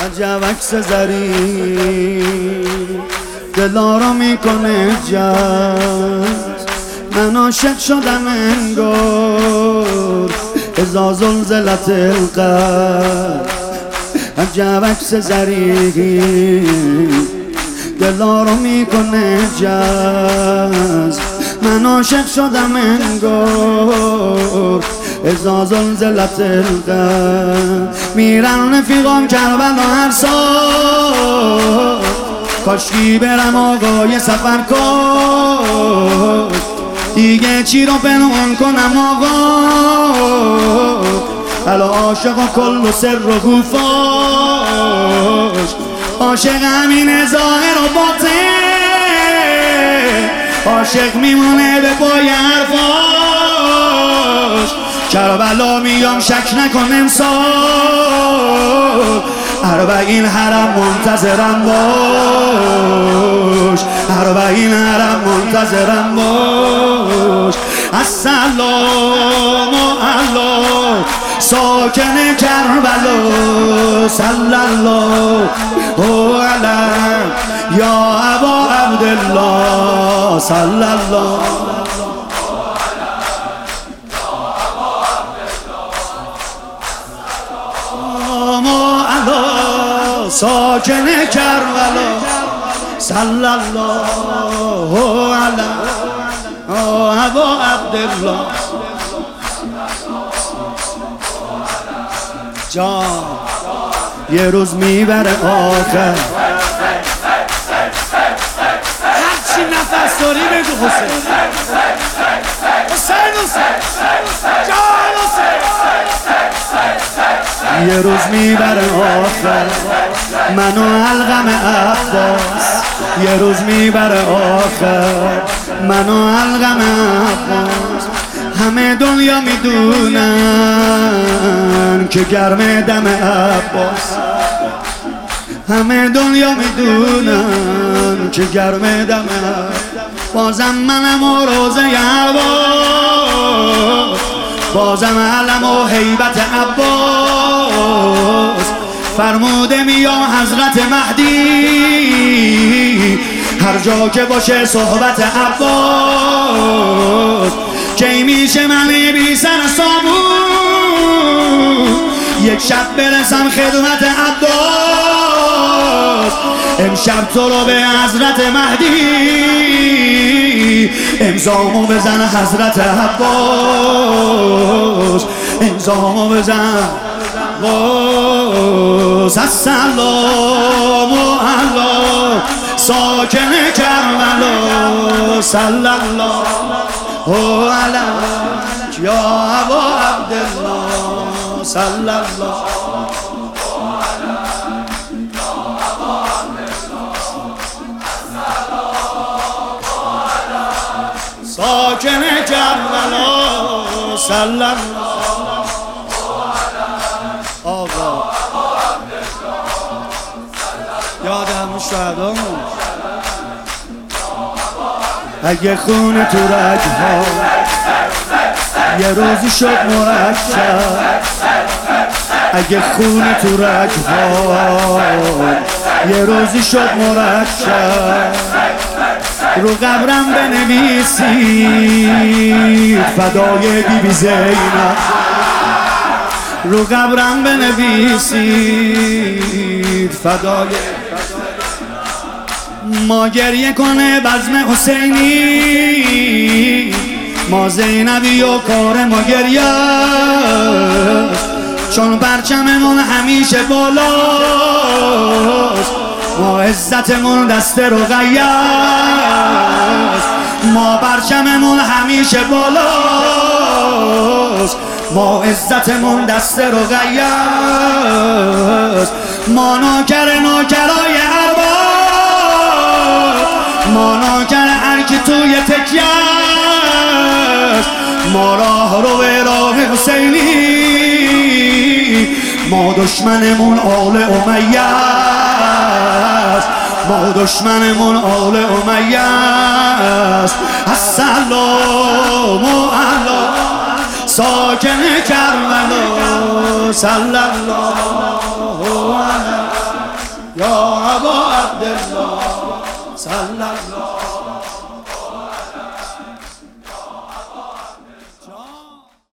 عجب عکس زری دلا میکنه جز من عاشق شدم انگار اذا زلزلت القلب. عجب عکس زری دلا میکنه جز من عاشق شدم انگار اذا زلزلت القلب. میرن رفیقام کربلا هر سال کاشکی برم آقای سفر کن دیگه چی رو پنهان کنم آقا الا عاشق و کل و سر و گوفاش عاشق همین ظاهر و باطن عاشق میمونه به پای حرفاش کربلا میام شک نکن امسال اربعین حرم منتظرم باش اربعین حرم منتظرم باش. السلام علی ساکن کربلا صلی الله علیه یا ابا عبدالله صلی الله ساکن کربلا صلی الله علیه ابا عبدالله. جان یه روز میبره آخر هرچی نفس داری بگو حسین حسین جان حسین. یه روز میبره آخر منو علقم عباس یه روز میبره آخر منو علقم عباس. همه دنیا میدونن که گرم دم عباس همه دنیا میدونن که گرم دم بازم منم و روزه عباس بازم علم و حیبت عباس فرموده میام حضرت مهدی هر جا که باشه صحبت عباس کی میشه من بی سر سامون یک شب برسم خدمت عباس امشب تو رو به حضرت مهدی امضامو بزن حضرت عباس امضامو بزن عباس. السلام علی ساکن کربلا صلی الله علیه یا ابا عبدالله صلی الله ساکن کربلا صلی الله آقا یاد همون شهدامون اگه خون تو رگها یه روزی شد مرکب اگه خون تو رگها یه روزی شد مرکب رو قبرم بنویسید فدای بیبی زینب رو قبرم بنویسید فدای ما گریه کنه بزم حسینی ما زینبی و کار ما گریه چون پرچممون همیشه بالاست ما عزتمون دست رقیه ما پرچممون همیشه بالاست ما عزتمون دست رقیه ما ناکرای ما ناکر هرکی توی تکیه ما راه رو به راه حسینی ما دشمنمون آل امیه ما دشمنمون آل امیه است. السلام علی ساکن کربلا صلی الله علیه الله صلی الله